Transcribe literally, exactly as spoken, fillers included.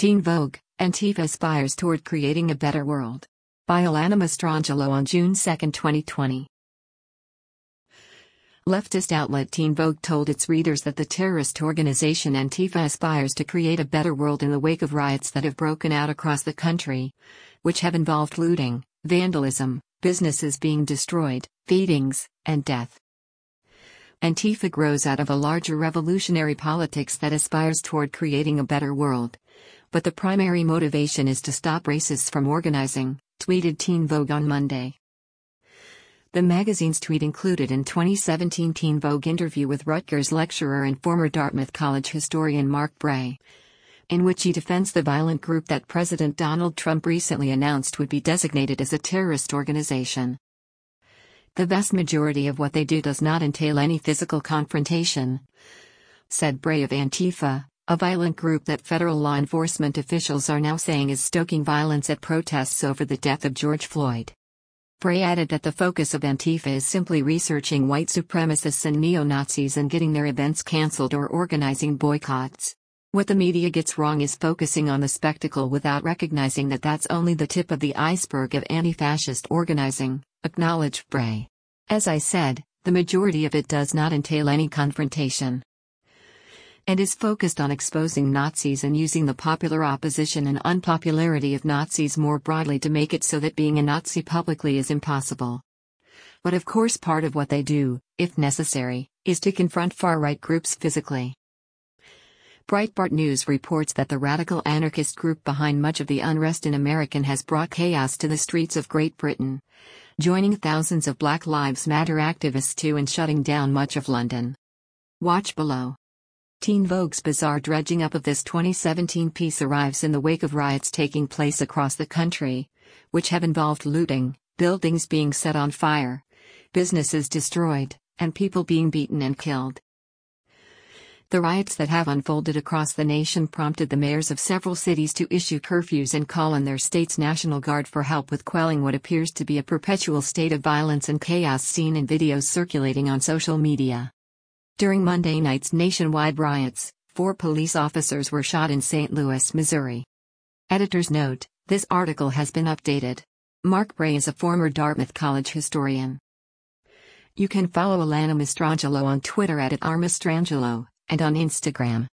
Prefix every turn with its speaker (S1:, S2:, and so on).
S1: Teen Vogue, Antifa aspires toward creating a better world. By Alana Mastrangelo on June second, twenty twenty. Leftist outlet Teen Vogue told its readers that the terrorist organization Antifa aspires to create a better world in the wake of riots that have broken out across the country, which have involved looting, vandalism, businesses being destroyed, beatings, and death. Antifa grows out of a larger revolutionary politics that aspires toward creating a better world. But the primary motivation is to stop racists from organizing, tweeted Teen Vogue on Monday. The magazine's tweet included a twenty seventeen Teen Vogue interview with Rutgers lecturer and former Dartmouth College historian Mark Bray, in which he defends the violent group that President Donald Trump recently announced would be designated as a terrorist organization. The vast majority of what they do does not entail any physical confrontation, said Bray of Antifa, a violent group that federal law enforcement officials are now saying is stoking violence at protests over the death of George Floyd. Bray added that the focus of Antifa is simply researching white supremacists and neo-Nazis and getting their events cancelled or organizing boycotts. What the media gets wrong is focusing on the spectacle without recognizing that that's only the tip of the iceberg of anti-fascist organizing, acknowledged Bray. As I said, the majority of it does not entail any confrontation, and is focused on exposing Nazis and using the popular opposition and unpopularity of Nazis more broadly to make it so that being a Nazi publicly is impossible. But of course part of what they do, if necessary, is to confront far-right groups physically. Breitbart News reports that the radical anarchist group behind much of the unrest in America has brought chaos to the streets of Great Britain, joining thousands of Black Lives Matter activists to and shutting down much of London. Watch below. Teen Vogue's bizarre dredging up of this twenty seventeen piece arrives in the wake of riots taking place across the country, which have involved looting, buildings being set on fire, businesses destroyed, and people being beaten and killed. The riots that have unfolded across the nation prompted the mayors of several cities to issue curfews and call on their state's National Guard for help with quelling what appears to be a perpetual state of violence and chaos seen in videos circulating on social media. During Monday night's nationwide riots, four police officers were shot in Saint Louis, Missouri. Editor's note: this article has been updated. Mark Bray is a former Dartmouth College historian. You can follow Alana Mastrangelo on Twitter at @rmastrangelo, and on Instagram